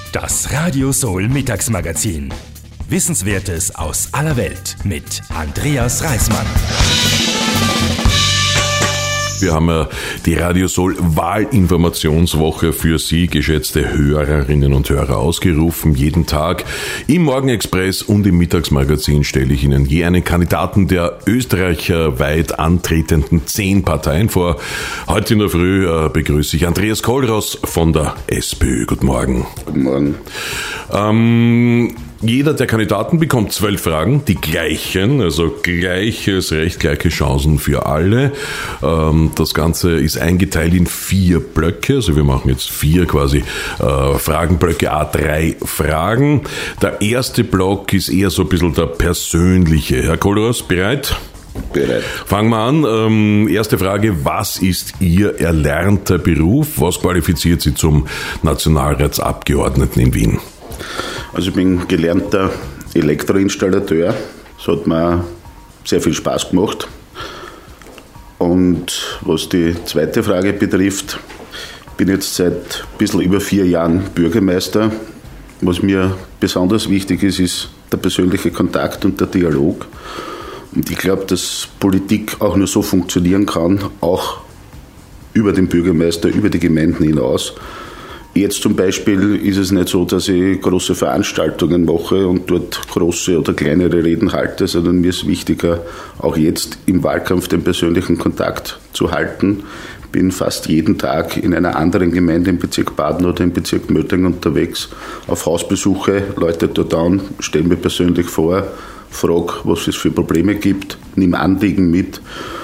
Das Radio Soul Mittagsmagazin. Wissenswertes aus aller Welt mit Andreas Reismann. Wir haben ja die Radio Soul Wahlinformationswoche für Sie, geschätzte Hörerinnen und Hörer, ausgerufen. Jeden Tag im Morgenexpress und im Mittagsmagazin stelle ich Ihnen je einen Kandidaten der österreichweit antretenden 10 Parteien vor. Heute in der Früh begrüße ich Andreas Kohlross von der SPÖ. Guten Morgen. Guten Morgen. Jeder der Kandidaten bekommt 12 Fragen, die gleichen, also gleiches Recht, gleiche Chancen für alle. Das Ganze ist eingeteilt in 4 Blöcke, also wir machen jetzt 4 quasi Fragenblöcke, A3 Fragen. Der erste Block ist eher so ein bisschen der persönliche. Herr Kohlross, bereit? Bereit. Fangen wir an. Erste Frage, was ist Ihr erlernter Beruf? Was qualifiziert Sie zum Nationalratsabgeordneten in Wien? Also ich bin gelernter Elektroinstallateur. Das hat mir sehr viel Spaß gemacht. Und was die zweite Frage betrifft, bin jetzt seit ein bisschen über 4 Jahren Bürgermeister. Was mir besonders wichtig ist, ist der persönliche Kontakt und der Dialog. Und ich glaube, dass Politik auch nur so funktionieren kann, auch über den Bürgermeister, über die Gemeinden hinaus. Jetzt zum Beispiel ist es nicht so, dass ich große Veranstaltungen mache und dort große oder kleinere Reden halte, sondern mir ist wichtiger, auch jetzt im Wahlkampf den persönlichen Kontakt zu halten. Ich bin fast jeden Tag in einer anderen Gemeinde im Bezirk Baden oder im Bezirk Mödling unterwegs, auf Hausbesuche, Leute dort an, stelle mir persönlich vor, frage, was es für Probleme gibt, nehme Anliegen mit.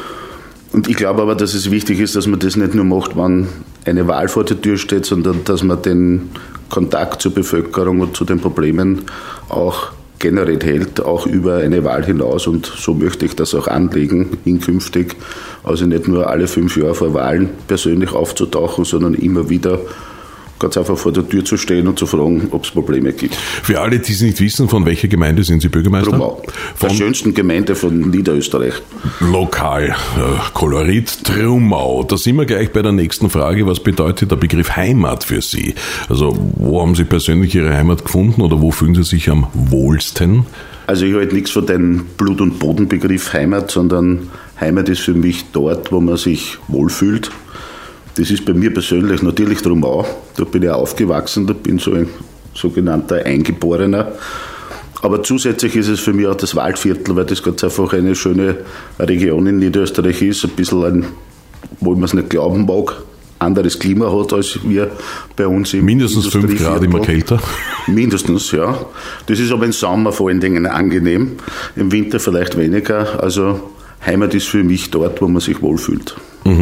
Und ich glaube aber, dass es wichtig ist, dass man das nicht nur macht, wenn eine Wahl vor der Tür steht, sondern dass man den Kontakt zur Bevölkerung und zu den Problemen auch generell hält, auch über eine Wahl hinaus. Und so möchte ich das auch anlegen, hinkünftig. Also nicht nur alle 5 Jahre vor Wahlen persönlich aufzutauchen, sondern immer wieder ganz einfach vor der Tür zu stehen und zu fragen, ob es Probleme gibt. Für alle, die es nicht wissen, von welcher Gemeinde sind Sie Bürgermeister? Trumau, der schönsten Gemeinde von Niederösterreich. Lokal, Kolorit, Trumau. Da sind wir gleich bei der nächsten Frage. Was bedeutet der Begriff Heimat für Sie? Also wo haben Sie persönlich Ihre Heimat gefunden oder wo fühlen Sie sich am wohlsten? Also ich halte nichts von dem Blut- und Bodenbegriff Heimat, sondern Heimat ist für mich dort, wo man sich wohlfühlt. Das ist bei mir persönlich natürlich Trumau. Da bin ich auch aufgewachsen, da bin so ein sogenannter Eingeborener. Aber zusätzlich ist es für mich auch das Waldviertel, weil das ganz einfach eine schöne Region in Niederösterreich ist. Ein bisschen wo man es nicht glauben mag, anderes Klima hat als wir bei uns im Mindestens 5 Grad immer kälter. Mindestens, ja. Das ist aber im Sommer vor allen Dingen angenehm, im Winter vielleicht weniger. Also Heimat ist für mich dort, wo man sich wohlfühlt.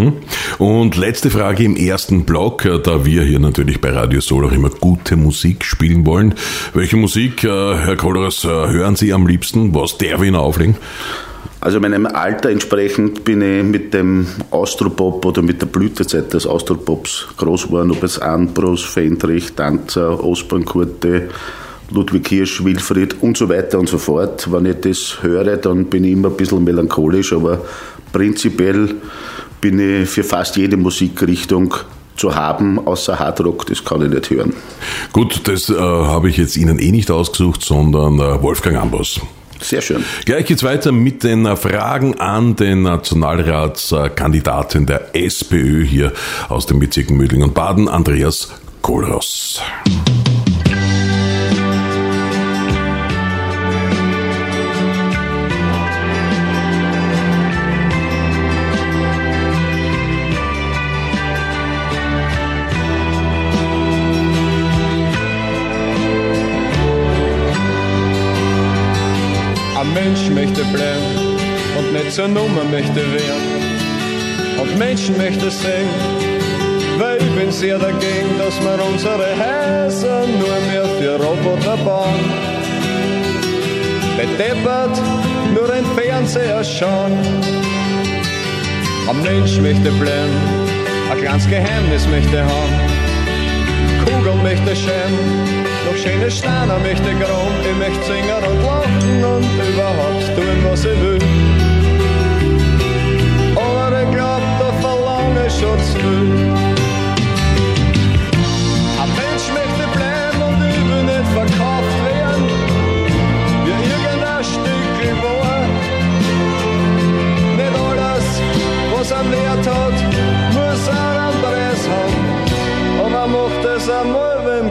Und letzte Frage im ersten Block, da wir hier natürlich bei Radio Soul auch immer gute Musik spielen wollen. Welche Musik, Herr Kohlross, hören Sie am liebsten? Was darf ich Ihnen auflegen? Also meinem Alter entsprechend bin ich mit dem Austropop oder mit der Blütezeit des Austropops groß geworden, ob es Ambros, Fendrich, Danzer, Ostbahnkurte, Ludwig Hirsch, Wilfried und so weiter und so fort. Wenn ich das höre, dann bin ich immer ein bisschen melancholisch, aber prinzipiell bin ich für fast jede Musikrichtung zu haben, außer Hardrock, das kann ich nicht hören. Gut, das habe ich jetzt Ihnen nicht ausgesucht, sondern Wolfgang Ambros. Sehr schön. Gleich geht's weiter mit den Fragen an den Nationalratskandidaten der SPÖ hier aus den Bezirken Mödling und Baden, Andreas Kohlross. Mensch möchte bleiben und nicht zur Nummer möchte werden. Und Menschen möchte sehen, weil ich bin sehr dagegen, dass wir unsere Häuser nur mehr für Roboter bauen. Bedeppert nur ein Fernseher schauen. Ein Mensch möchte bleiben, ein kleines Geheimnis möchte haben. Kugel möchte schämen. Noch schöne Steine möchte ich graben, ich möchte singen und lachen und überhaupt tun, was ich will. Aber ich glaub, da verlange ich schon zu viel. Ein Mensch möchte bleiben und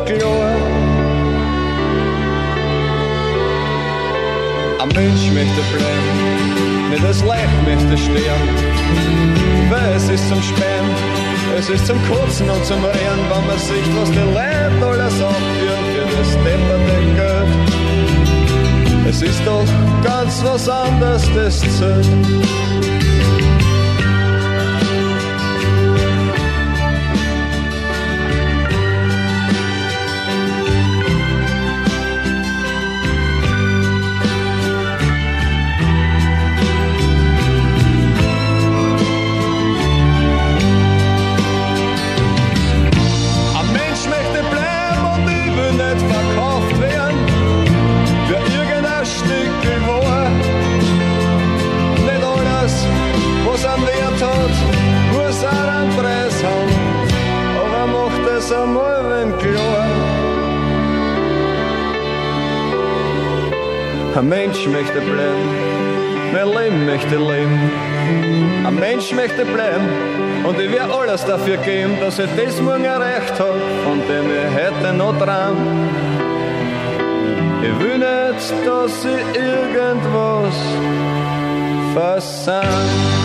morgen klar. Ein Mensch möchte bleiben, nicht das Leid möchte sterben. Weil es ist zum Spähen, es ist zum Kotzen und zum Rehren, wenn man sieht, was die Leute alles abführen für das depperte Geld. Es ist doch ganz was anderes, das zählt. Ein Mensch möchte bleiben, mein Leben möchte leben. Ein Mensch möchte bleiben und ich werde alles dafür geben, dass ich das morgen erreicht habe, von dem ich heute noch träum. Ich will nicht, dass ich irgendwas versäume.